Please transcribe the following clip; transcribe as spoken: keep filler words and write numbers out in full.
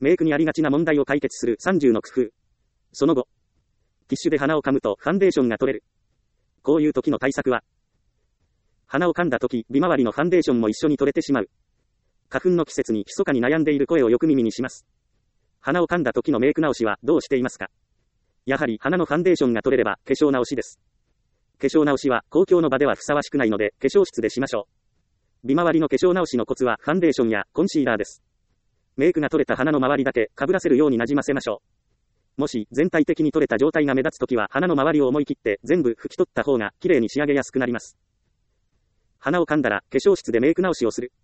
メイクにありがちな問題を解決するさんじゅうの工夫。その後、ティッシュで鼻を噛むとファンデーションが取れる。こういう時の対策は、鼻を噛んだ時、鼻周りのファンデーションも一緒に取れてしまう。花粉の季節に密かに悩んでいる声をよく耳にします。鼻を噛んだ時のメイク直しはどうしていますか？やはり鼻のファンデーションが取れれば化粧直しです。化粧直しは公共の場ではふさわしくないので化粧室でしましょう。鼻周りの化粧直しのコツはファンデーションやコンシーラーです。メイクが取れた鼻の周りだけ被らせるようになじませましょう。もし全体的に取れた状態が目立つときは鼻の周りを思い切って全部拭き取った方が綺麗に仕上げやすくなります。鼻を噛んだら化粧室でメイク直しをする。